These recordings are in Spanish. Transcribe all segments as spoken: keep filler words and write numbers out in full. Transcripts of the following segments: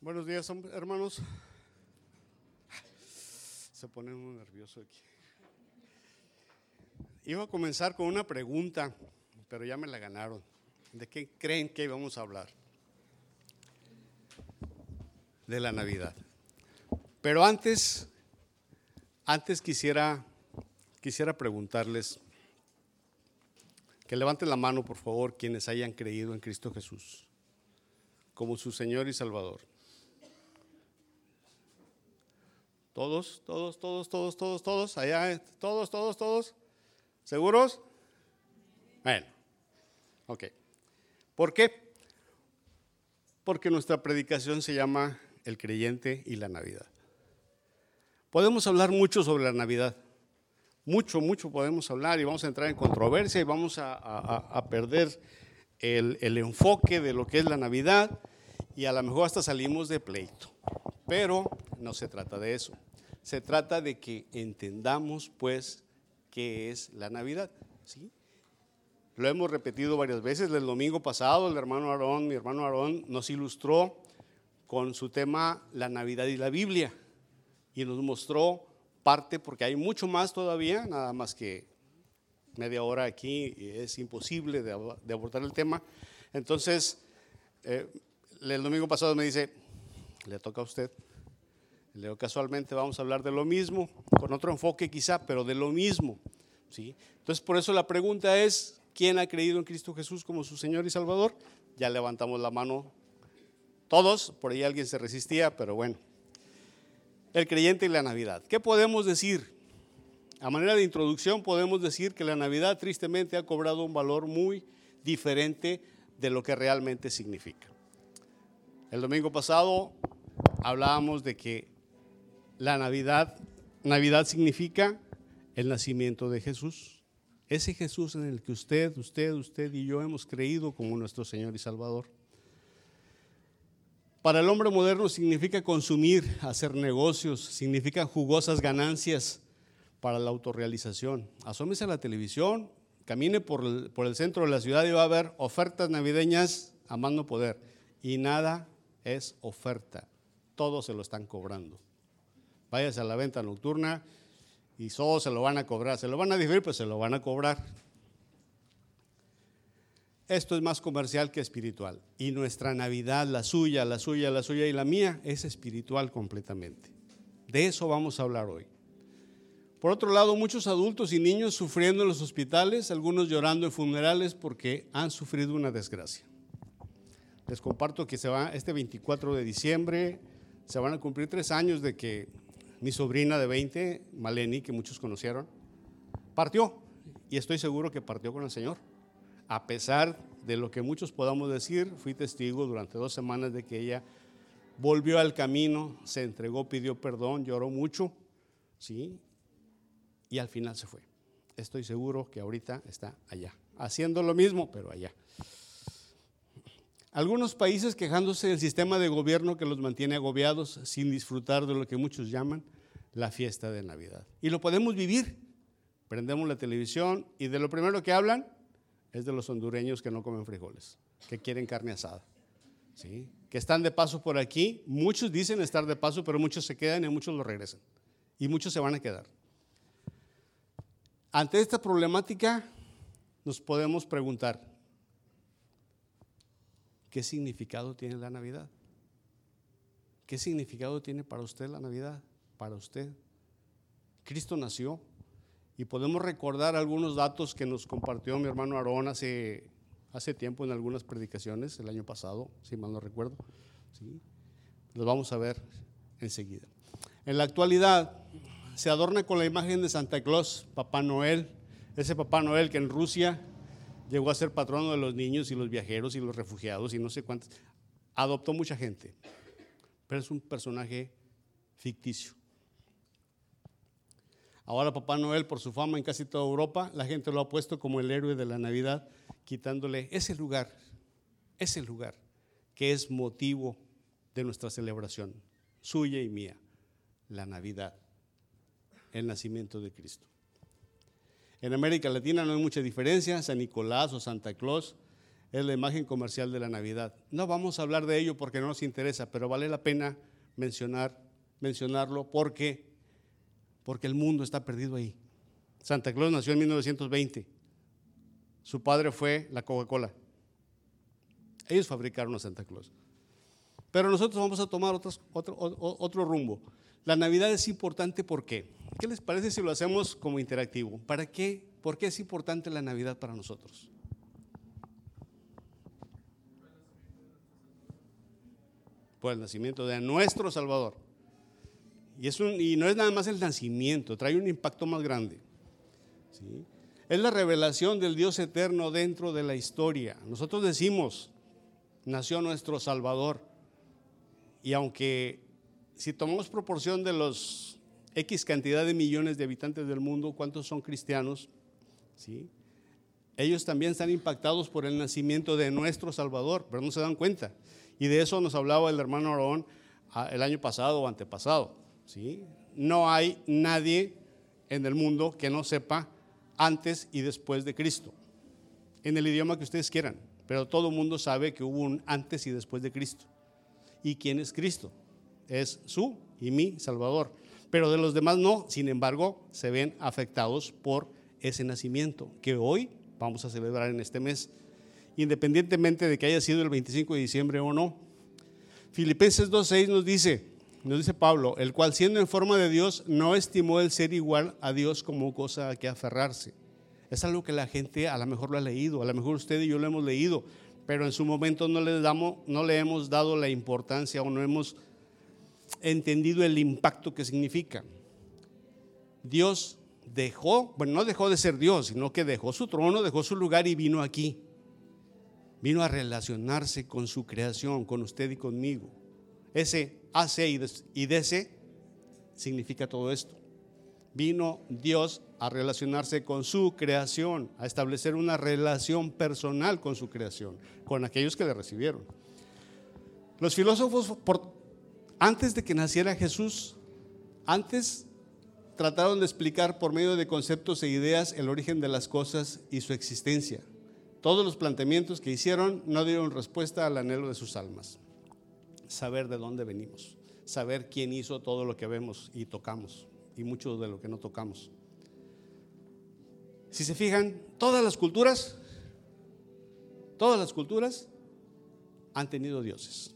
Buenos días, hermanos. Se pone uno nervioso aquí. Iba a comenzar con una pregunta, pero ya me la ganaron. ¿De qué creen que íbamos a hablar? De la Navidad. Pero antes, antes quisiera, quisiera preguntarles, que levanten la mano, por favor, quienes hayan creído en Cristo Jesús como su Señor y Salvador. Todos, todos, todos, todos, todos, todos, allá, todos, todos, todos, ¿seguros? Bueno, ok. ¿Por qué? Porque nuestra predicación se llama El Creyente y la Navidad. Podemos hablar mucho sobre la Navidad, mucho, mucho podemos hablar y vamos a entrar en controversia y vamos a, a, a perder el, el enfoque de lo que es la Navidad y a lo mejor hasta salimos de pleito. Pero no se trata de eso, se trata de que entendamos pues qué es la Navidad, ¿sí? Lo hemos repetido varias veces. El domingo pasado el hermano Aarón, mi hermano Aarón nos ilustró con su tema la Navidad y la Biblia y nos mostró parte, porque hay mucho más todavía, nada más que media hora aquí es imposible de, de abordar el tema. Entonces eh, el domingo pasado me dice, le toca a usted. Le digo, casualmente vamos a hablar de lo mismo, con otro enfoque quizá, pero de lo mismo, ¿sí? Entonces por eso la pregunta es, ¿quién ha creído en Cristo Jesús como su Señor y Salvador? Ya levantamos la mano todos, por ahí alguien se resistía, pero bueno. El creyente y la Navidad. ¿Qué podemos decir? A manera de introducción podemos decir que la Navidad tristemente ha cobrado un valor muy diferente de lo que realmente significa. El domingo pasado hablábamos de que la Navidad, Navidad significa el nacimiento de Jesús. Ese Jesús en el que usted, usted, usted y yo hemos creído como nuestro Señor y Salvador. Para el hombre moderno significa consumir, hacer negocios, significan jugosas ganancias para la autorrealización. Asómese a la televisión, camine por el, por el centro de la ciudad y va a ver ofertas navideñas a más no poder. Y nada es oferta, todo se lo están cobrando. Váyase a la venta nocturna y solo se lo van a cobrar, se lo van a diferir, pues se lo van a cobrar. Esto es más comercial que espiritual. Y nuestra Navidad, la suya, la suya, la suya y la mía, es espiritual completamente. De eso vamos a hablar hoy. Por otro lado, muchos adultos y niños sufriendo en los hospitales, algunos llorando en funerales porque han sufrido una desgracia. Les comparto que se va este veinticuatro de diciembre, se van a cumplir tres años de que mi sobrina de veinte, Maleni, que muchos conocieron, partió. Y estoy seguro que partió con el Señor. A pesar de lo que muchos podamos decir, fui testigo durante dos semanas de que ella volvió al camino, se entregó, pidió perdón, lloró mucho, ¿sí? Y al final se fue. Estoy seguro que ahorita está allá, haciendo lo mismo, pero allá. Algunos países quejándose del sistema de gobierno que los mantiene agobiados sin disfrutar de lo que muchos llaman la fiesta de Navidad. Y lo podemos vivir. Prendemos la televisión y de lo primero que hablan es de los hondureños que no comen frijoles, que quieren carne asada, ¿sí? Que están de paso por aquí. Muchos dicen estar de paso, pero muchos se quedan y muchos lo regresan. Y muchos se van a quedar. Ante esta problemática nos podemos preguntar, ¿qué significado tiene la Navidad? ¿Qué significado tiene para usted la Navidad? Para usted. Cristo nació. Y podemos recordar algunos datos que nos compartió mi hermano Aarón hace, hace tiempo en algunas predicaciones, el año pasado, si mal no recuerdo, ¿sí? Los vamos a ver enseguida. En la actualidad se adorna con la imagen de Santa Claus, Papá Noel, ese Papá Noel que en Rusia llegó a ser patrono de los niños y los viajeros y los refugiados y no sé cuántos, adoptó mucha gente, pero es un personaje ficticio. Ahora Papá Noel, por su fama en casi toda Europa, la gente lo ha puesto como el héroe de la Navidad, quitándole ese lugar, ese lugar que es motivo de nuestra celebración, suya y mía, la Navidad, el nacimiento de Cristo. En América Latina no hay mucha diferencia, San Nicolás o Santa Claus es la imagen comercial de la Navidad. No vamos a hablar de ello porque no nos interesa, pero vale la pena mencionar, mencionarlo porque, porque el mundo está perdido ahí. Santa Claus nació en mil novecientos veinte. Su padre fue la Coca-Cola. Ellos fabricaron a Santa Claus. Pero nosotros vamos a tomar otros, otro, otro rumbo. La Navidad es importante, ¿por qué? ¿Qué les parece si lo hacemos como interactivo? ¿Para qué? ¿Por qué es importante la Navidad para nosotros? Por el nacimiento de nuestro Salvador. Y, es un, y no es nada más el nacimiento, trae un impacto más grande. ¿Sí? Es la revelación del Dios eterno dentro de la historia. Nosotros decimos, nació nuestro Salvador. Y aunque si tomamos proporción de los X cantidad de millones de habitantes del mundo, ¿cuántos son cristianos? ¿Sí? Ellos también están impactados por el nacimiento de nuestro Salvador, pero no se dan cuenta. Y de eso nos hablaba el hermano Aarón el año pasado o antepasado. ¿Sí? No hay nadie en el mundo que no sepa antes y después de Cristo, en el idioma que ustedes quieran, pero todo el mundo sabe que hubo un antes y después de Cristo. ¿Y quién es Cristo? Es su y mi Salvador. Pero de los demás no, sin embargo, se ven afectados por ese nacimiento que hoy vamos a celebrar en este mes, independientemente de que haya sido el veinticinco de diciembre o no. Filipenses dos seis nos dice, nos dice Pablo, el cual siendo en forma de Dios no estimó el ser igual a Dios como cosa a que aferrarse. Es algo que la gente a lo mejor lo ha leído, a lo mejor usted y yo lo hemos leído, pero en su momento no le, damos, no le hemos dado la importancia o no hemos entendido el impacto que significa. Dios dejó, bueno, no dejó de ser Dios, sino que dejó su trono, dejó su lugar y vino aquí. Vino a relacionarse con su creación, con usted y conmigo. Ese hace y dese significa todo esto. Vino Dios a relacionarse con su creación, a establecer una relación personal con su creación, con aquellos que le recibieron. Los filósofos, por, antes de que naciera Jesús, antes trataron de explicar por medio de conceptos e ideas el origen de las cosas y su existencia. Todos los planteamientos que hicieron no dieron respuesta al anhelo de sus almas. Saber de dónde venimos, saber quién hizo todo lo que vemos y tocamos y mucho de lo que no tocamos. Si se fijan, todas las culturas, todas las culturas han tenido dioses.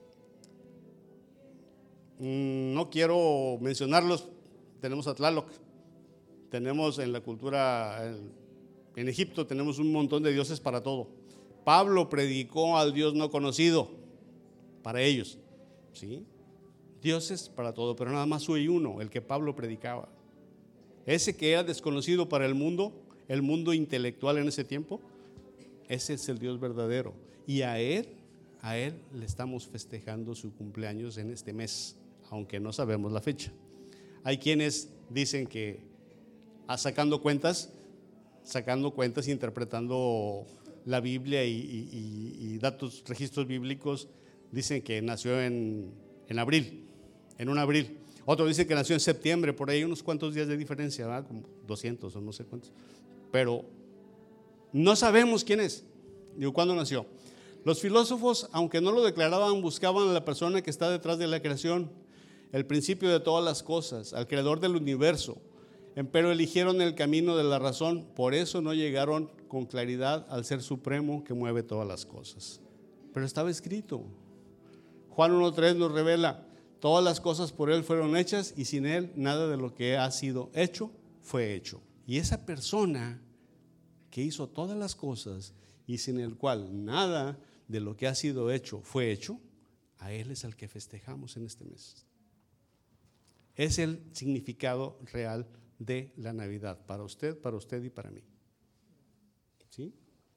No quiero mencionarlos, tenemos a Tlaloc, tenemos en la cultura, en Egipto tenemos un montón de dioses para todo. Pablo predicó al Dios no conocido para ellos, ¿sí? Dioses para todo, pero nada más hay uno, el que Pablo predicaba. Ese que era desconocido para el mundo, el mundo intelectual en ese tiempo, ese es el Dios verdadero. Y a Él, a Él le estamos festejando su cumpleaños en este mes, aunque no sabemos la fecha. Hay quienes dicen que, sacando cuentas, sacando cuentas, interpretando la Biblia y, y, y datos, registros bíblicos, dicen que nació en, en abril, en un abril. Otro dice que nació en septiembre, por ahí unos cuantos días de diferencia, ¿verdad? Como doscientos o no sé cuántos. Pero no sabemos quién es, digo, cuándo nació. Los filósofos, aunque no lo declaraban, buscaban a la persona que está detrás de la creación, el principio de todas las cosas, al creador del universo. Pero eligieron el camino de la razón, por eso no llegaron con claridad al ser supremo que mueve todas las cosas. Pero estaba escrito. Juan uno tres nos revela, todas las cosas por Él fueron hechas y sin Él nada de lo que ha sido hecho fue hecho. Y esa persona que hizo todas las cosas y sin el cual nada de lo que ha sido hecho fue hecho, a Él es al que festejamos en este mes. Es el significado real de la Navidad, para usted, para usted y para mí. ¿Sí?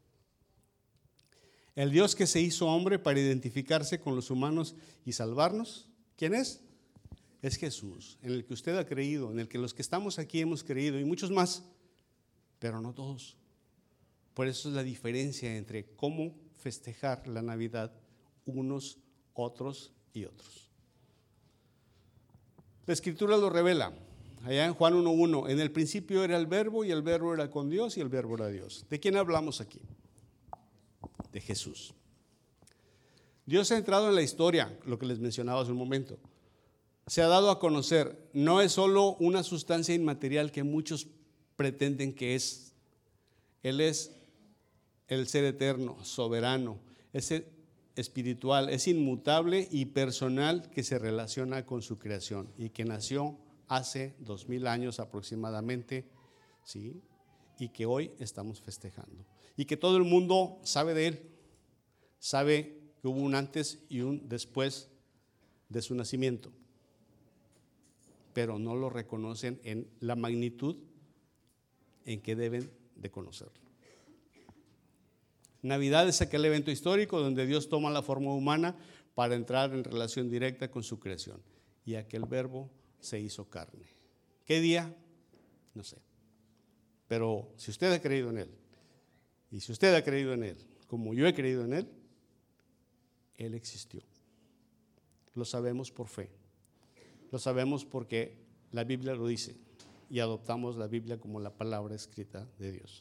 El Dios que se hizo hombre para identificarse con los humanos y salvarnos, ¿quién es? Es Jesús, en el que usted ha creído, en el que los que estamos aquí hemos creído y muchos más, pero no todos. Por eso es la diferencia entre cómo festejar la Navidad unos, otros y otros. La Escritura lo revela, allá en Juan uno uno, en el principio era el verbo y el verbo era con Dios y el verbo era Dios. ¿De quién hablamos aquí? de Jesús. Dios ha entrado en la historia, lo que les mencionaba hace un momento. Se ha dado a conocer, no es solo una sustancia inmaterial que muchos pretenden que es. Él es el ser eterno, soberano, es espiritual, es inmutable y personal, que se relaciona con su creación y que nació hace dos mil años aproximadamente, ¿sí? Y que hoy estamos festejando. Y que todo el mundo sabe de él, sabe que hubo un antes y un después de su nacimiento, pero no lo reconocen en la magnitud en que deben de conocerlo. Navidad es aquel evento histórico donde Dios toma la forma humana para entrar en relación directa con su creación, y aquel verbo se hizo carne. ¿Qué día? No sé. Pero si usted ha creído en él, y si usted ha creído en él, como yo he creído en él, él existió. Lo sabemos por fe. Lo sabemos porque la Biblia lo dice y adoptamos la Biblia como la palabra escrita de Dios.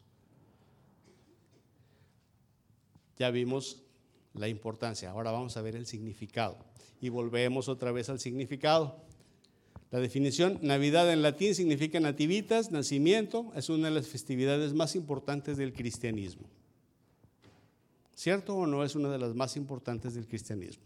Ya vimos la importancia, ahora vamos a ver el significado y volvemos otra vez al significado. La definición: Navidad en latín significa nativitas, nacimiento, es una de las festividades más importantes del cristianismo. ¿Cierto o no es una de las más importantes del cristianismo?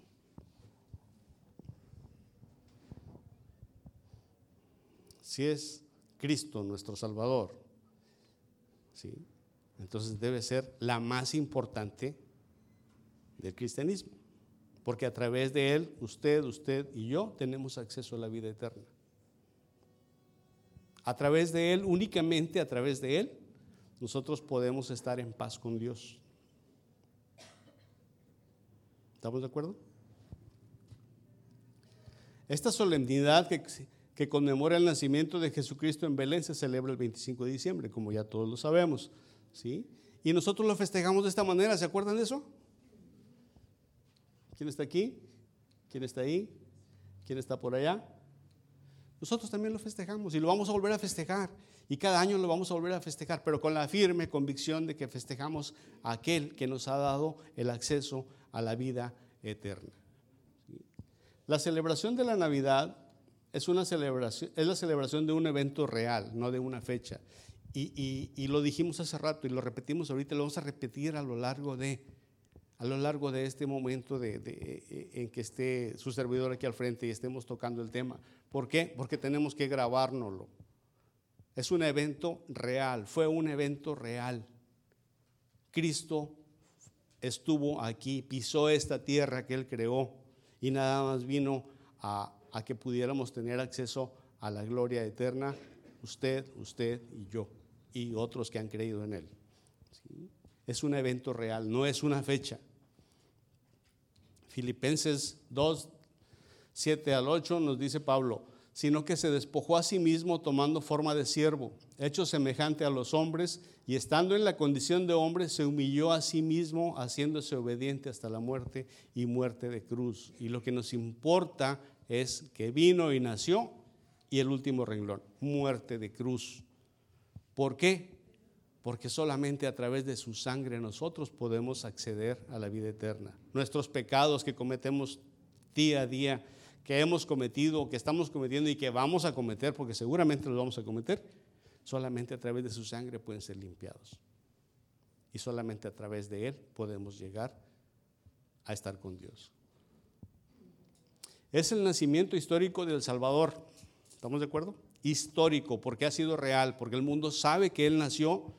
Si es Cristo nuestro Salvador, ¿sí?, entonces debe ser la más importante del cristianismo, porque a través de él, usted, usted y yo tenemos acceso a la vida eterna. A través de él, únicamente a través de él, nosotros podemos estar en paz con Dios. ¿Estamos de acuerdo? Esta solemnidad que, que conmemora el nacimiento de Jesucristo en Belén se celebra el veinticinco de diciembre, como ya todos lo sabemos, ¿sí? Y nosotros lo festejamos de esta manera, ¿se acuerdan de eso? ¿Quién está aquí? ¿Quién está ahí? ¿Quién está por allá? Nosotros también lo festejamos y lo vamos a volver a festejar, y cada año lo vamos a volver a festejar, pero con la firme convicción de que festejamos a aquel que nos ha dado el acceso a la vida eterna. La celebración de la Navidad es una celebración, es la celebración de un evento real, no de una fecha. Y, y, y lo dijimos hace rato y lo repetimos ahorita, lo vamos a repetir a lo largo de, a lo largo de este momento de, de, en que esté su servidor aquí al frente y estemos tocando el tema. ¿Por qué? Porque tenemos que grabárnoslo. Es un evento real, fue un evento real. Cristo estuvo aquí, pisó esta tierra que él creó y nada más vino a, a que pudiéramos tener acceso a la gloria eterna, usted, usted y yo, y otros que han creído en él. ¿Sí? Es un evento real, no es una fecha. Filipenses dos, siete al ocho nos dice Pablo: sino que se despojó a sí mismo tomando forma de siervo, hecho semejante a los hombres, y estando en la condición de hombre se humilló a sí mismo, haciéndose obediente hasta la muerte y muerte de cruz. Y lo que nos importa es que vino y nació, y el último renglón, muerte de cruz. ¿Por qué? Porque solamente a través de su sangre nosotros podemos acceder a la vida eterna. Nuestros pecados que cometemos día a día, que hemos cometido, que estamos cometiendo y que vamos a cometer, porque seguramente los vamos a cometer, solamente a través de su sangre pueden ser limpiados. Y solamente a través de él podemos llegar a estar con Dios. Es el nacimiento histórico del Salvador. ¿Estamos de acuerdo? Histórico, porque ha sido real, porque el mundo sabe que él nació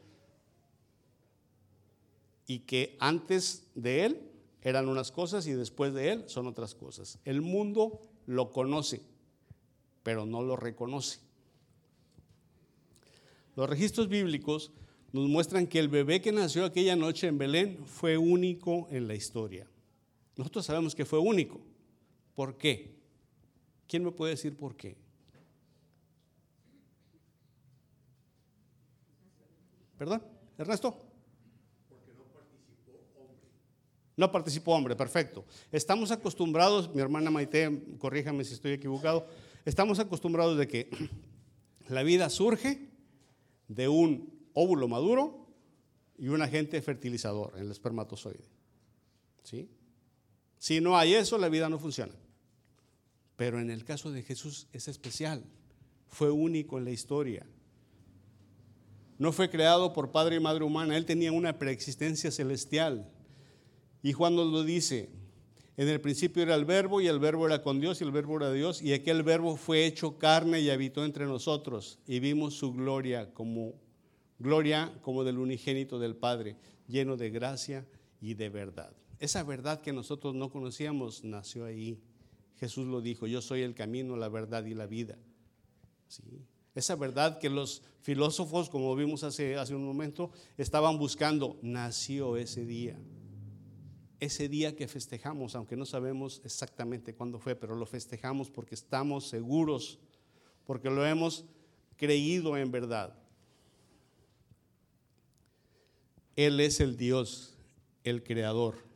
y que antes de él eran unas cosas y después de él son otras cosas. El mundo lo conoce, pero no lo reconoce. Los registros bíblicos nos muestran que el bebé que nació aquella noche en Belén fue único en la historia. Nosotros sabemos que fue único. ¿Por qué? ¿Quién me puede decir por qué? ¿Perdón? ¿Ernesto? Porque no participó hombre. No participó hombre, perfecto. Estamos acostumbrados, mi hermana Maite, corríjame si estoy equivocado, estamos acostumbrados de que la vida surge de un óvulo maduro y un agente fertilizador, el espermatozoide. ¿Sí? Si no hay eso, la vida no funciona. Pero en el caso de Jesús es especial, fue único en la historia. No fue creado por padre y madre humana, él tenía una preexistencia celestial. Y Juan nos lo dice, en el principio era el verbo y el verbo era con Dios y el verbo era Dios, y aquel verbo fue hecho carne y habitó entre nosotros y vimos su gloria como gloria como del unigénito del Padre, lleno de gracia y de verdad. Esa verdad que nosotros no conocíamos nació ahí. Jesús lo dijo, yo soy el camino, la verdad y la vida. ¿Sí? Esa verdad que los filósofos, como vimos hace, hace un momento, estaban buscando, nació ese día. Ese día que festejamos, aunque no sabemos exactamente cuándo fue, pero lo festejamos porque estamos seguros, porque lo hemos creído en verdad. Él es el Dios, el creador.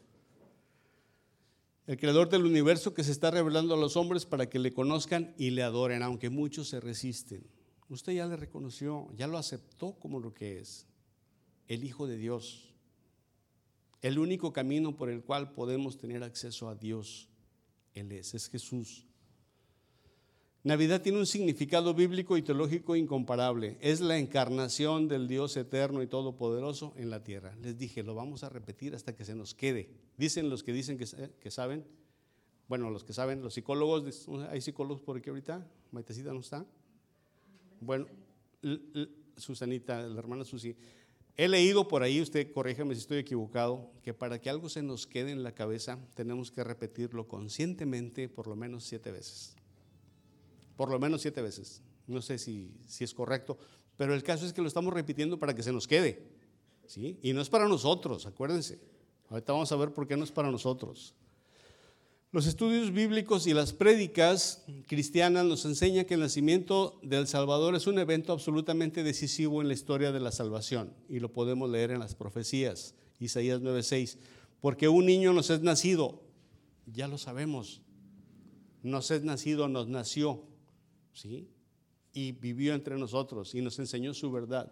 El creador del universo que se está revelando a los hombres para que le conozcan y le adoren, aunque muchos se resisten. Usted ya le reconoció, ya lo aceptó como lo que es, el Hijo de Dios. El único camino por el cual podemos tener acceso a Dios, Él es, es Jesús. Navidad tiene un significado bíblico y teológico incomparable. Es la encarnación del Dios eterno y todopoderoso en la tierra. Les dije, lo vamos a repetir hasta que se nos quede. Dicen los que dicen que, que saben, bueno, los que saben, los psicólogos, ¿hay psicólogos por aquí ahorita? ¿Maitecita no está? Bueno, Susanita, la hermana Susi, he leído por ahí, usted corríjame si estoy equivocado, que para que algo se nos quede en la cabeza tenemos que repetirlo conscientemente por lo menos siete veces. Por lo menos siete veces. No sé si, si es correcto, pero el caso es que lo estamos repitiendo para que se nos quede, ¿sí? Y no es para nosotros, acuérdense. Ahorita vamos a ver por qué no es para nosotros. Los estudios bíblicos y las prédicas cristianas nos enseñan que el nacimiento del Salvador es un evento absolutamente decisivo en la historia de la salvación, y lo podemos leer en las profecías. Isaías nueve seis, porque un niño nos es nacido, ya lo sabemos, nos es nacido, nos nació, ¿sí? Y vivió entre nosotros y nos enseñó su verdad.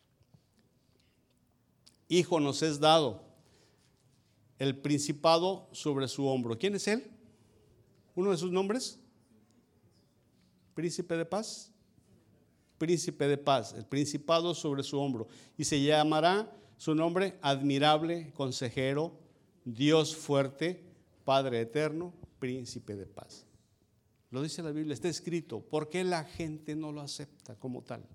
Hijo nos es dado, el principado sobre su hombro. ¿Quién es él? ¿Uno de sus nombres? Príncipe de paz. Príncipe de paz, el principado sobre su hombro. Y se llamará su nombre admirable, consejero, Dios fuerte, Padre eterno, príncipe de paz. Lo dice la Biblia, está escrito. ¿Por qué la gente no lo acepta como tal?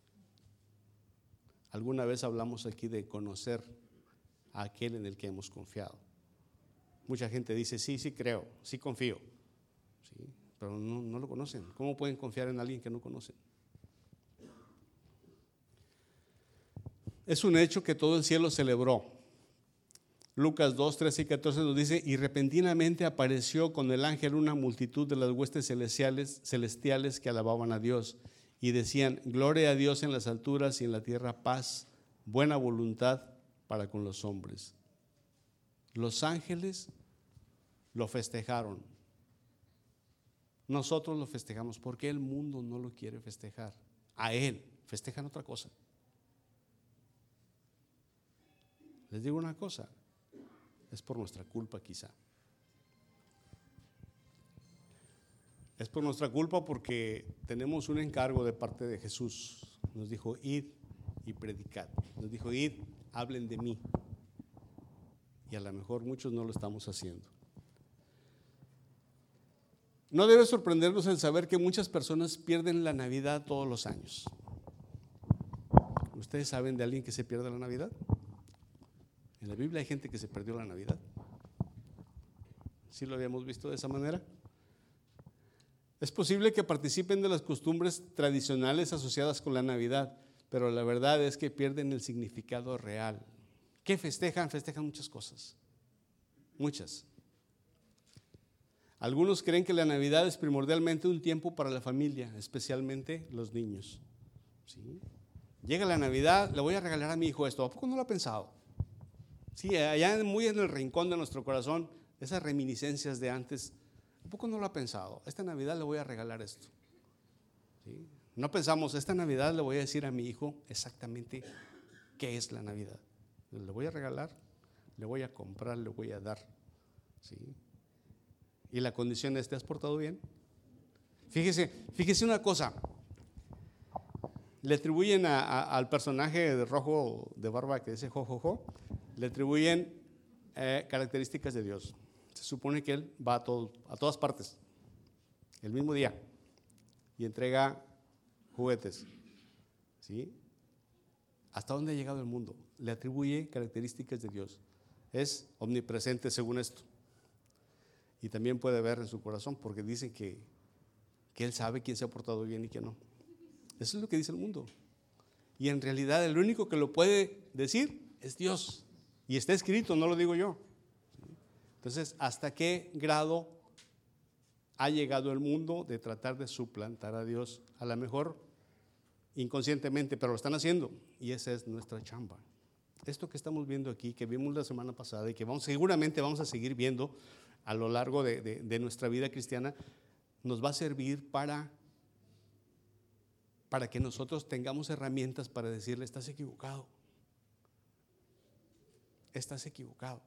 Alguna vez hablamos aquí de conocer a aquel en el que hemos confiado. Mucha gente dice, sí, sí creo, sí confío, ¿sí? Pero no, no lo conocen. ¿Cómo pueden confiar en alguien que no conocen? Es un hecho que todo el cielo celebró. Lucas dos, trece y catorce nos dice, y repentinamente apareció con el ángel una multitud de las huestes celestiales, celestiales que alababan a Dios y decían, gloria a Dios en las alturas y en la tierra paz, buena voluntad para con los hombres. Los ángeles lo festejaron. Nosotros lo festejamos. ¿Por qué el mundo no lo quiere festejar? A él festejan otra cosa. Les digo una cosa, es por nuestra culpa quizá. Es por nuestra culpa porque tenemos un encargo de parte de Jesús. Nos dijo, id y predicad. Nos dijo, id, hablen de mí. Y a lo mejor muchos no lo estamos haciendo. No debe sorprendernos el saber que muchas personas pierden la Navidad todos los años. ¿Ustedes saben de alguien que se pierde la Navidad? En la Biblia hay gente que se perdió la Navidad. ¿Sí lo habíamos visto de esa manera? Es posible que participen de las costumbres tradicionales asociadas con la Navidad, pero la verdad es que pierden el significado real. ¿Qué festejan? Festejan muchas cosas, muchas. Algunos creen que la Navidad es primordialmente un tiempo para la familia, especialmente los niños. ¿Sí? Llega la Navidad, le voy a regalar a mi hijo esto. ¿A poco no lo ha pensado? Sí, allá muy en el rincón de nuestro corazón, esas reminiscencias de antes, ¿a poco no lo ha pensado? Esta Navidad le voy a regalar esto. ¿Sí? No pensamos, esta Navidad le voy a decir a mi hijo exactamente qué es la Navidad. Le voy a regalar, le voy a comprar, le voy a dar. ¿sí? Y la condición es, ¿te has portado bien? Fíjese, fíjese una cosa. Le atribuyen a, a, al personaje de rojo de barba que dice jojojo, le atribuyen eh, características de Dios. Se supone que Él va a, todo, a todas partes, el mismo día, y entrega juguetes. ¿Sí? ¿Hasta dónde ha llegado el mundo? Le atribuye características de Dios. Es omnipresente según esto. Y también puede ver en su corazón, porque dicen que, que Él sabe quién se ha portado bien y quién no. Eso es lo que dice el mundo. Y en realidad el único que lo puede decir es Dios. Y está escrito, no lo digo yo. Entonces, ¿hasta qué grado ha llegado el mundo de tratar de suplantar a Dios? A lo mejor inconscientemente, pero lo están haciendo. Y esa es nuestra chamba. Esto que estamos viendo aquí, que vimos la semana pasada y que vamos, seguramente vamos a seguir viendo a lo largo de, de, de nuestra vida cristiana, nos va a servir para para que nosotros tengamos herramientas para decirle, estás equivocado, estás equivocado.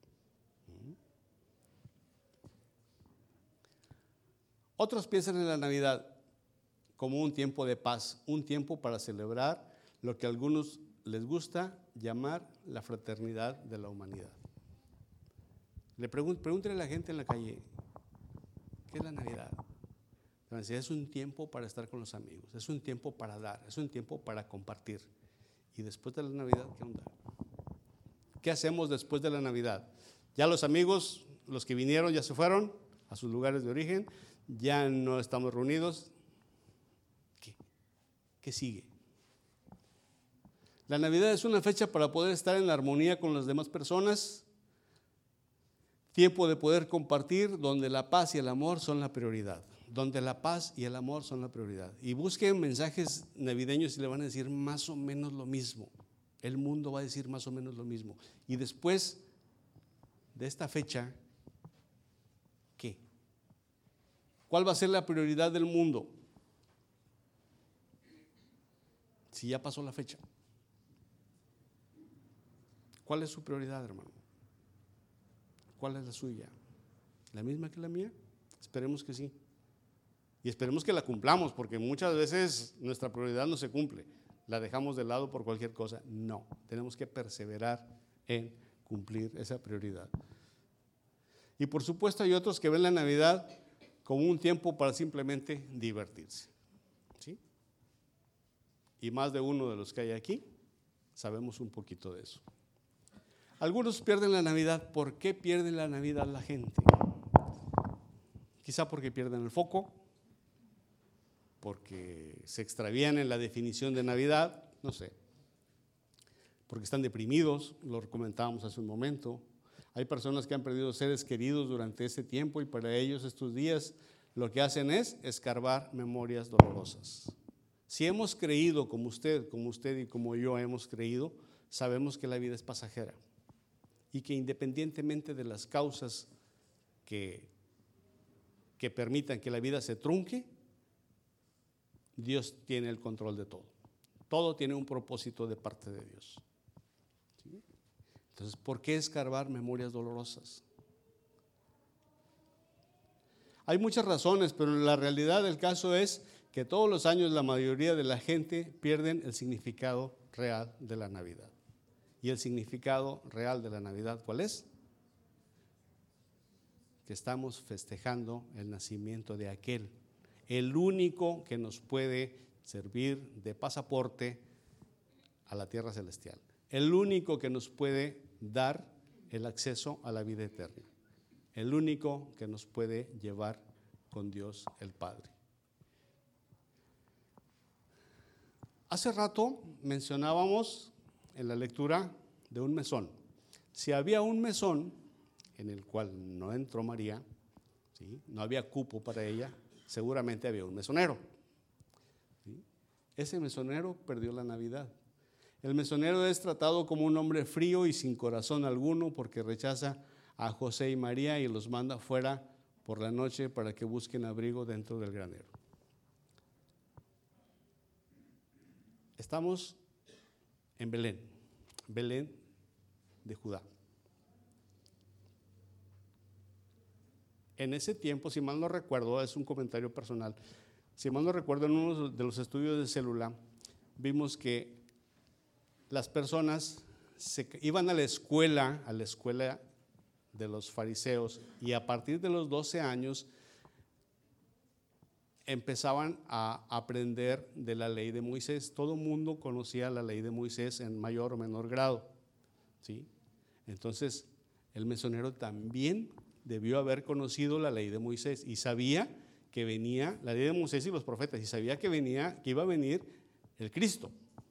Otros piensan en la Navidad como un tiempo de paz, un tiempo para celebrar lo que a algunos les gusta llamar la fraternidad de la humanidad. Le pregun- pregúntele a la gente en la calle, ¿qué es la Navidad? Es un tiempo para estar con los amigos, es un tiempo para dar, es un tiempo para compartir. Y después de la Navidad, ¿qué onda? ¿Qué hacemos después de la Navidad? Ya los amigos, los que vinieron, ya se fueron a sus lugares de origen, ya no estamos reunidos. ¿Qué? ¿Qué sigue? La Navidad es una fecha para poder estar en armonía con las demás personas, tiempo de poder compartir, donde la paz y el amor son la prioridad. Donde la paz y el amor son la prioridad. Y busquen mensajes navideños y le van a decir más o menos lo mismo. El mundo va a decir más o menos lo mismo. Y después de esta fecha, ¿qué? ¿Cuál va a ser la prioridad del mundo? Si ya pasó la fecha. ¿Cuál es su prioridad, hermano? ¿Cuál es la suya? ¿La misma que la mía? Esperemos que sí. Y esperemos que la cumplamos, porque muchas veces nuestra prioridad no se cumple. La dejamos de lado por cualquier cosa. No, tenemos que perseverar en cumplir esa prioridad. Y por supuesto hay otros que ven la Navidad como un tiempo para simplemente divertirse. ¿Sí? Y más de uno de los que hay aquí sabemos un poquito de eso. Algunos pierden la Navidad. ¿Por qué pierden la Navidad la gente? Quizá porque pierden el foco, porque se extravían en la definición de Navidad, no sé, porque están deprimidos, lo comentábamos hace un momento. Hay personas que han perdido seres queridos durante ese tiempo y para ellos estos días lo que hacen es escarbar memorias dolorosas. Si hemos creído como usted, como usted y como yo hemos creído, sabemos que la vida es pasajera y que independientemente de las causas que, que permitan que la vida se trunque, Dios tiene el control de todo. Todo tiene un propósito de parte de Dios. ¿Sí? Entonces, ¿por qué escarbar memorias dolorosas? Hay muchas razones, pero la realidad del caso es que todos los años la mayoría de la gente pierden el significado real de la Navidad. ¿Y el significado real de la Navidad cuál es? Que estamos festejando el nacimiento de aquel, el único que nos puede servir de pasaporte a la tierra celestial, el único que nos puede dar el acceso a la vida eterna, el único que nos puede llevar con Dios el Padre. Hace rato mencionábamos en la lectura de un mesón. Si había un mesón en el cual no entró María, ¿sí? No había cupo para ella, seguramente había un mesonero. ¿Sí? Ese mesonero perdió la Navidad. El mesonero es tratado como un hombre frío y sin corazón alguno porque rechaza a José y María y los manda fuera por la noche para que busquen abrigo dentro del granero. Estamos en Belén, Belén de Judá. en ese tiempo, si mal no recuerdo, es un comentario personal, si mal no recuerdo, en uno de los estudios de célula, vimos que las personas se, iban a la escuela, a la escuela de los fariseos, y a partir de los doce años empezaban a aprender de la ley de Moisés. Todo el mundo conocía la ley de Moisés en mayor o menor grado, ¿sí? Entonces, el mesonero también debió haber conocido la ley de Moisés y sabía que venía la ley de Moisés y los profetas, y sabía que venía, que iba a venir el Cristo.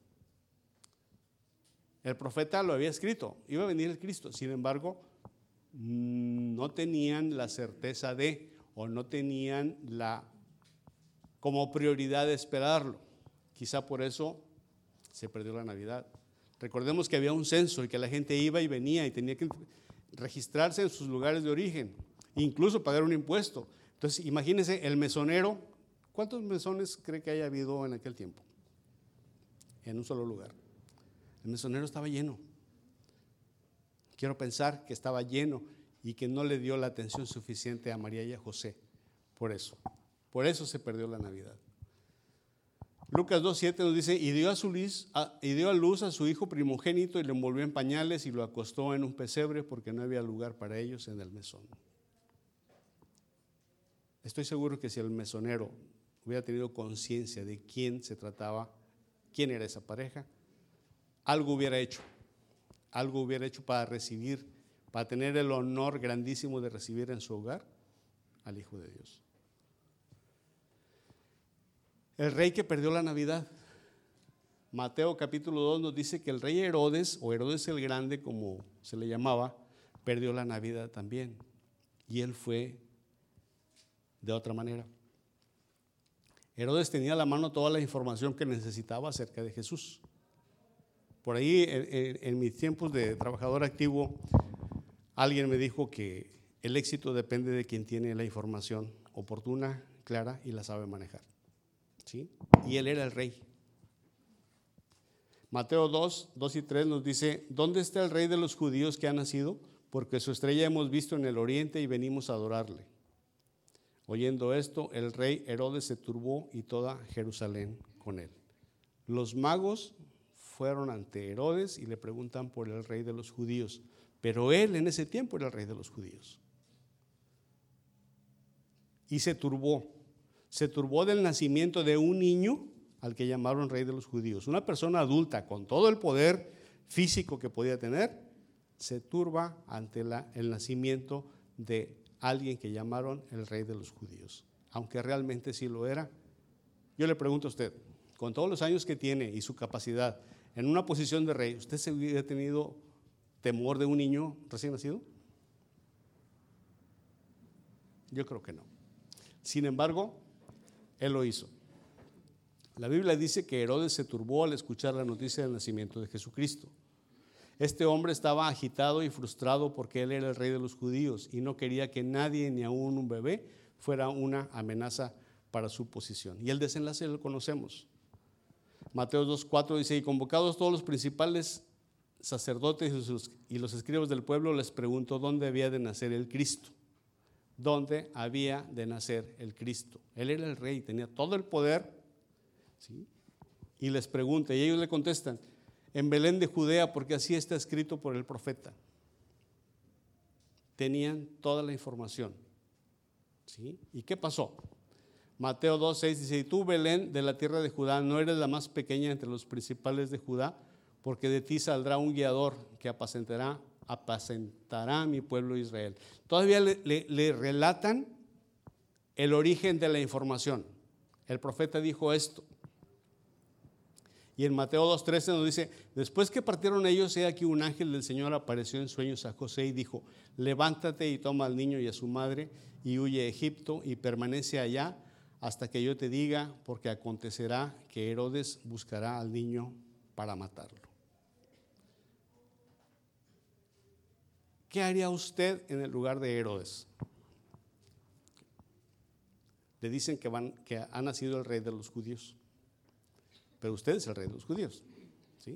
El profeta lo había escrito, iba a venir el Cristo. Sin embargo, no tenían la certeza de, o no tenían la como prioridad de esperarlo. Quizá por eso se perdió la Navidad. Recordemos que había un censo y que la gente iba y venía y tenía que registrarse en sus lugares de origen, incluso pagar un impuesto. Entonces, imagínense el mesonero. ¿Cuántos mesones cree que haya habido en aquel tiempo? En un solo lugar. El mesonero estaba lleno. Quiero pensar que estaba lleno y que no le dio la atención suficiente a María y a José. Por eso, por eso se perdió la Navidad. Lucas dos siete nos dice, y dio, a su luz, a, y dio a luz a su hijo primogénito y lo envolvió en pañales y lo acostó en un pesebre porque no había lugar para ellos en el mesón. Estoy seguro que si el mesonero hubiera tenido conciencia de quién se trataba, quién era esa pareja, algo hubiera hecho, algo hubiera hecho para recibir, para tener el honor grandísimo de recibir en su hogar al Hijo de Dios. El rey que perdió la Navidad. Mateo capítulo dos nos dice que el rey Herodes, o Herodes el Grande como se le llamaba, perdió la Navidad también. Y él fue de otra manera. Herodes tenía a la mano toda la información que necesitaba acerca de Jesús. Por ahí, en, en, en mis tiempos de trabajador activo, alguien me dijo que el éxito depende de quien tiene la información oportuna, clara y la sabe manejar. ¿Sí? Y él era el rey. Mateo dos, dos y tres nos dice, ¿dónde está el rey de los judíos que ha nacido? Porque su estrella hemos visto en el oriente y venimos a adorarle. Oyendo esto, el rey Herodes se turbó y toda Jerusalén con él. Los magos fueron ante Herodes y le preguntan por el rey de los judíos, pero él en ese tiempo era el rey de los judíos. Y se turbó, se turbó del nacimiento de un niño al que llamaron rey de los judíos. Una persona adulta con todo el poder físico que podía tener, se turba ante la, el nacimiento de alguien que llamaron el rey de los judíos, aunque realmente sí lo era. Yo le pregunto a usted, con todos los años que tiene y su capacidad, en una posición de rey, ¿usted se hubiera tenido temor de un niño recién nacido? Yo creo que no. Sin embargo, él lo hizo. La Biblia dice que Herodes se turbó al escuchar la noticia del nacimiento de Jesucristo. Este hombre estaba agitado y frustrado porque él era el rey de los judíos y no quería que nadie, ni aún un bebé, fuera una amenaza para su posición. Y el desenlace lo conocemos. Mateo dos cuatro dice, y convocados todos los principales sacerdotes y los escribas del pueblo, les preguntó dónde había de nacer el Cristo. ¿Dónde había de nacer el Cristo? Él era el rey, tenía todo el poder, ¿sí? Y les pregunta, y ellos le contestan, en Belén de Judea, porque así está escrito por el profeta. Tenían toda la información, ¿sí? ¿Y qué pasó? Mateo dos seis dice, y tú, Belén, de la tierra de Judá, no eres la más pequeña entre los principales de Judá, porque de ti saldrá un guiador que apacentará, apacentará a mi pueblo Israel. Todavía le, le, le relatan el origen de la información. El profeta dijo esto. Y en Mateo dos trece nos dice, después que partieron ellos, he aquí un ángel del Señor apareció en sueños a José y dijo, levántate y toma al niño y a su madre y huye a Egipto y permanece allá hasta que yo te diga, porque acontecerá que Herodes buscará al niño para matarlo. ¿Qué haría usted en el lugar de Herodes? Le dicen que, van, que ha nacido el rey de los judíos. Pero usted es el rey de los judíos, ¿sí?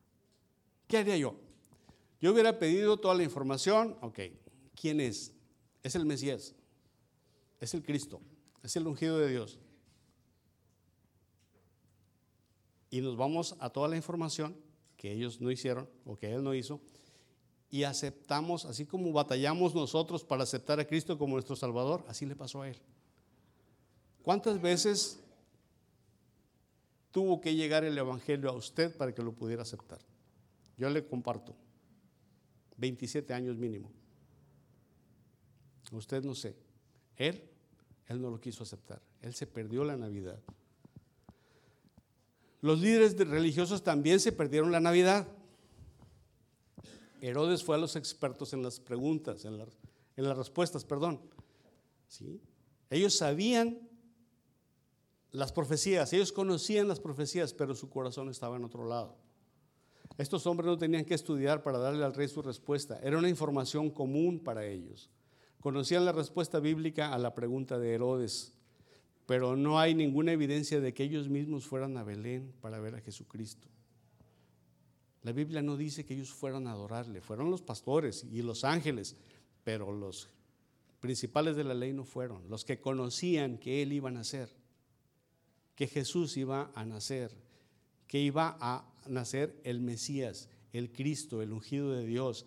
¿Qué haría yo? Yo hubiera pedido toda la información, ok, ¿quién es? es el Mesías, es el Cristo, es el ungido de Dios. Y nos vamos a toda la información que ellos no hicieron o que él no hizo y aceptamos, así como batallamos nosotros para aceptar a Cristo como nuestro Salvador, así le pasó a él. ¿Cuántas veces tuvo que llegar el Evangelio a usted para que lo pudiera aceptar? Yo le comparto, veintisiete años mínimo. Usted no sé, él, él no lo quiso aceptar, él se perdió la Navidad. Los líderes religiosos también se perdieron la Navidad. Herodes fue a los expertos en las preguntas, en, la, en las respuestas, perdón. ¿Sí? Ellos sabían las profecías, ellos conocían las profecías, pero su corazón estaba en otro lado. Estos hombres no tenían que estudiar para darle al rey su respuesta, era una información común para ellos. Conocían la respuesta bíblica a la pregunta de Herodes, pero no hay ninguna evidencia de que ellos mismos fueran a Belén para ver a Jesucristo. La Biblia no dice que ellos fueran a adorarle, fueron los pastores y los ángeles, pero los principales de la ley no fueron, los que conocían que él iba a nacer, que Jesús iba a nacer, que iba a nacer el Mesías, el Cristo, el ungido de Dios,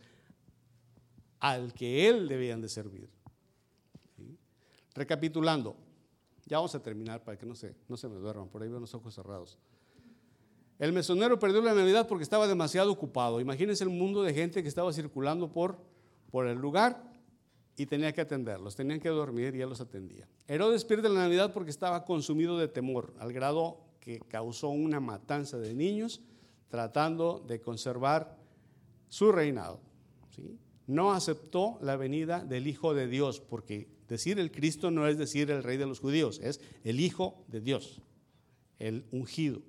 al que él debían de servir. ¿Sí? Recapitulando, ya vamos a terminar para que no se, no se me duerman, por ahí veo los ojos cerrados. El mesonero perdió la Navidad porque estaba demasiado ocupado. Imagínense el mundo de gente que estaba circulando por, por el lugar y tenía que atenderlos, tenían que dormir y él los atendía. Herodes pierde la Navidad porque estaba consumido de temor, al grado que causó una matanza de niños tratando de conservar su reinado. ¿Sí? No aceptó la venida del Hijo de Dios, porque decir el Cristo no es decir el Rey de los judíos, es el Hijo de Dios, el ungido.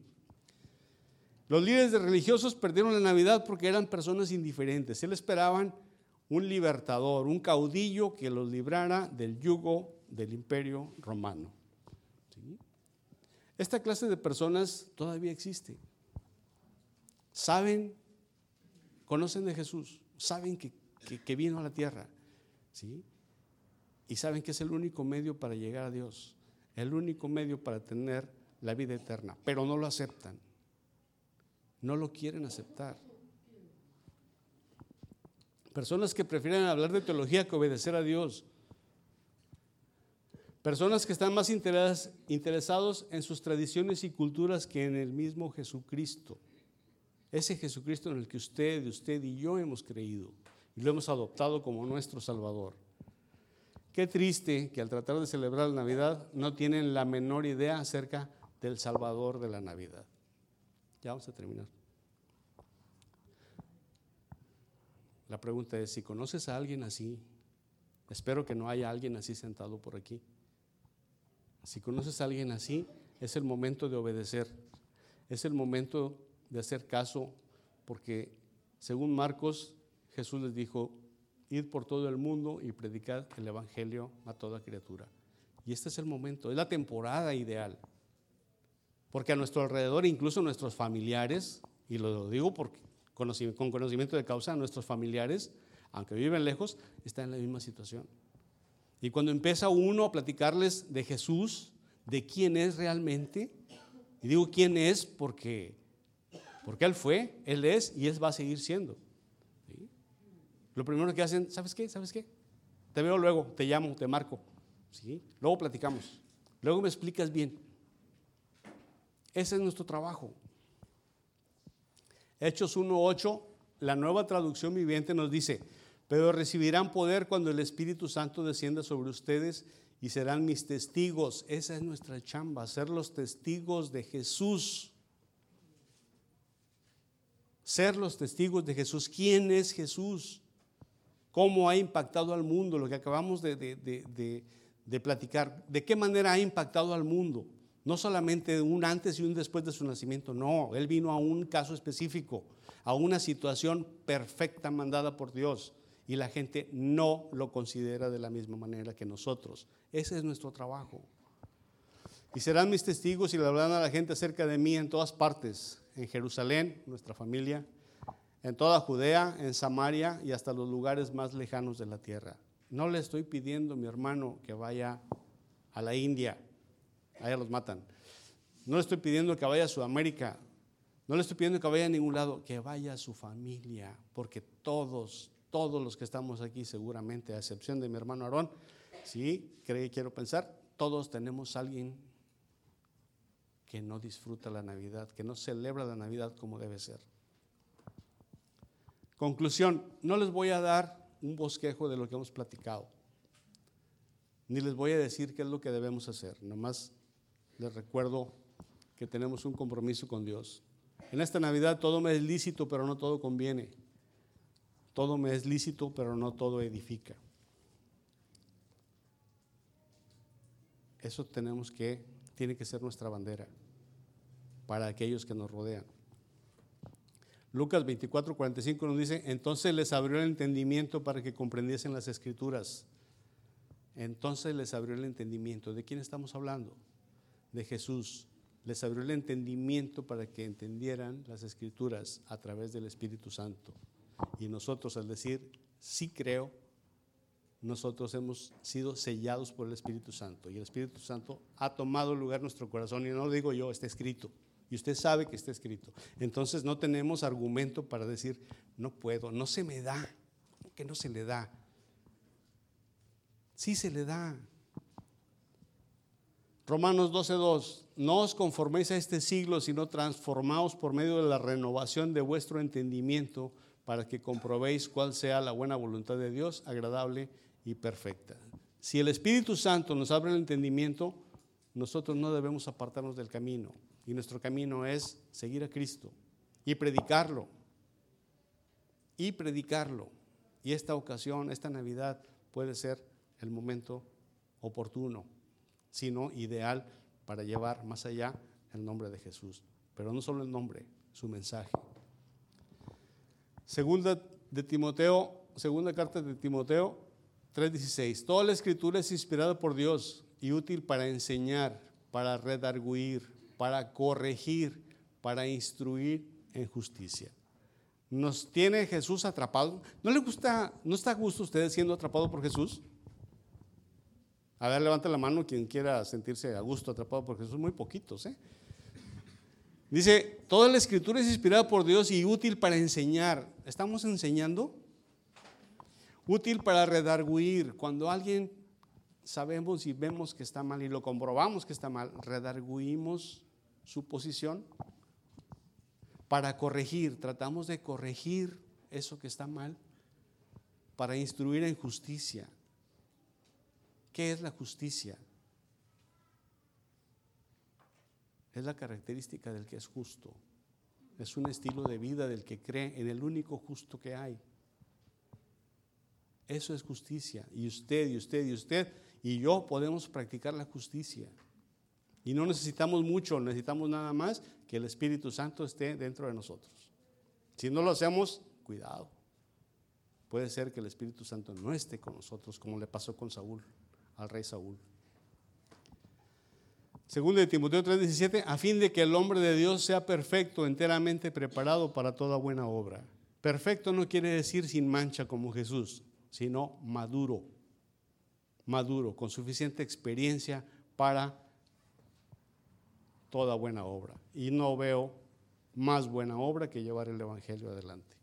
Los líderes religiosos perdieron la Navidad porque eran personas indiferentes. Él esperaban un libertador, un caudillo que los librara del yugo del imperio romano. ¿Sí? Esta clase de personas todavía existe. Saben, conocen de Jesús, saben que, que, que vino a la tierra, ¿sí? Y saben que es el único medio para llegar a Dios, el único medio para tener la vida eterna, pero no lo aceptan, no lo quieren aceptar. Personas que prefieren hablar de teología que obedecer a Dios. Personas que están más interes, interesados en sus tradiciones y culturas que en el mismo Jesucristo. Ese Jesucristo en el que usted, usted y yo hemos creído y lo hemos adoptado como nuestro Salvador. Qué triste que al tratar de celebrar la Navidad no tienen la menor idea acerca del Salvador de la Navidad. Ya vamos a terminar. La pregunta es, si conoces a alguien así, espero que no haya alguien así sentado por aquí. Si conoces a alguien así, es el momento de obedecer, es el momento de hacer caso, porque según Marcos, Jesús les dijo, id por todo el mundo y predicad el evangelio a toda criatura. Y este es el momento, es la temporada ideal, porque a nuestro alrededor, incluso nuestros familiares, y lo digo porque con conocimiento de causa, nuestros familiares, aunque viven lejos, están en la misma situación. Y cuando empieza uno a platicarles de Jesús, de quién es realmente, y digo quién es porque, porque Él fue, Él es y Él va a seguir siendo. ¿Sí? Lo primero que hacen, ¿sabes qué? ¿Sabes qué? Te veo luego, te llamo, te marco. ¿Sí? Luego platicamos, luego me explicas bien. Ese es nuestro trabajo. Hechos uno ocho, la Nueva Traducción Viviente nos dice, pero recibirán poder cuando el Espíritu Santo descienda sobre ustedes y serán mis testigos. Esa es nuestra chamba, ser los testigos de Jesús. Ser los testigos de Jesús. ¿Quién es Jesús? ¿Cómo ha impactado al mundo? Lo que acabamos de, de, de, de, de platicar. ¿De qué manera ha impactado al mundo? No solamente un antes y un después de su nacimiento, no, Él vino a un caso específico, a una situación perfecta mandada por Dios y la gente no lo considera de la misma manera que nosotros. Ese es nuestro trabajo. Y serán mis testigos y le hablarán a la gente acerca de mí en todas partes, en Jerusalén, nuestra familia, en toda Judea, en Samaria y hasta los lugares más lejanos de la tierra. No le estoy pidiendo, mi hermano, que vaya a la India, allá los matan. No le estoy pidiendo que vaya a Sudamérica, no le estoy pidiendo que vaya a ningún lado, que vaya a su familia, porque todos, todos los que estamos aquí seguramente, a excepción de mi hermano Aarón, sí, creo, quiero pensar, todos tenemos a alguien que no disfruta la Navidad, que no celebra la Navidad como debe ser. Conclusión, no les voy a dar un bosquejo de lo que hemos platicado, ni les voy a decir qué es lo que debemos hacer, nomás les recuerdo que tenemos un compromiso con Dios. En esta Navidad todo me es lícito, pero no todo conviene. Todo me es lícito, pero no todo edifica. Eso tenemos que, tiene que ser nuestra bandera para aquellos que nos rodean. Lucas veinticuatro, cuarenta y cinco nos dice, entonces les abrió el entendimiento para que comprendiesen las Escrituras. Entonces les abrió el entendimiento. ¿De quién estamos hablando? De Jesús. Les abrió el entendimiento para que entendieran las Escrituras a través del Espíritu Santo. Y nosotros, al decir sí creo, nosotros hemos sido sellados por el Espíritu Santo. Y el Espíritu Santo ha tomado lugar en nuestro corazón. Y no lo digo yo, está escrito. Y usted sabe que está escrito. Entonces no tenemos argumento para decir, no puedo, no se me da. ¿Cómo que no se le da? Sí se le da. Romanos doce dos, no os conforméis a este siglo, sino transformaos por medio de la renovación de vuestro entendimiento, para que comprobéis cuál sea la buena voluntad de Dios, agradable y perfecta. Si el Espíritu Santo nos abre el entendimiento, nosotros no debemos apartarnos del camino, y nuestro camino es seguir a Cristo y predicarlo, y predicarlo. Y esta ocasión, esta Navidad puede ser el momento oportuno, sino ideal para llevar más allá el nombre de Jesús. Pero no solo el nombre, su mensaje. Segunda de Timoteo, segunda carta de Timoteo tres dieciséis. Toda la Escritura es inspirada por Dios y útil para enseñar, para redarguir, para corregir, para instruir en justicia. ¿Nos tiene Jesús atrapado? ¿No le gusta, no está a gusto usted siendo atrapado por Jesús? A ver, levante la mano quien quiera sentirse a gusto atrapado por Jesús, muy poquitos, ¿eh? Dice, toda la Escritura es inspirada por Dios y útil para enseñar. ¿Estamos enseñando? Útil para redarguir. Cuando alguien sabemos y vemos que está mal y lo comprobamos que está mal, redarguimos su posición. Para corregir, tratamos de corregir eso que está mal, para instruir en justicia. ¿Qué es la justicia? Es la característica del que es justo. Es un estilo de vida del que cree en el único justo que hay. Eso es justicia. Y usted, y usted, y usted, y yo podemos practicar la justicia. Y no necesitamos mucho, necesitamos nada más que el Espíritu Santo esté dentro de nosotros. Si no lo hacemos, cuidado. Puede ser que el Espíritu Santo no esté con nosotros, como le pasó con Saúl, al rey Saúl. Segundo de Timoteo tres diecisiete, a fin de que el hombre de Dios sea perfecto, enteramente preparado para toda buena obra. Perfecto no quiere decir sin mancha como Jesús, sino maduro, maduro, con suficiente experiencia para toda buena obra. Y no veo más buena obra que llevar el Evangelio adelante.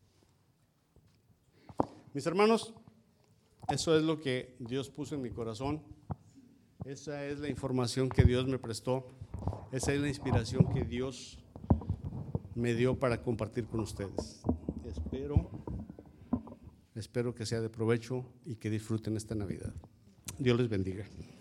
Mis hermanos, eso es lo que Dios puso en mi corazón. Esa es la información que Dios me prestó. Esa es la inspiración que Dios me dio para compartir con ustedes. Espero, espero que sea de provecho y que disfruten esta Navidad. Dios les bendiga.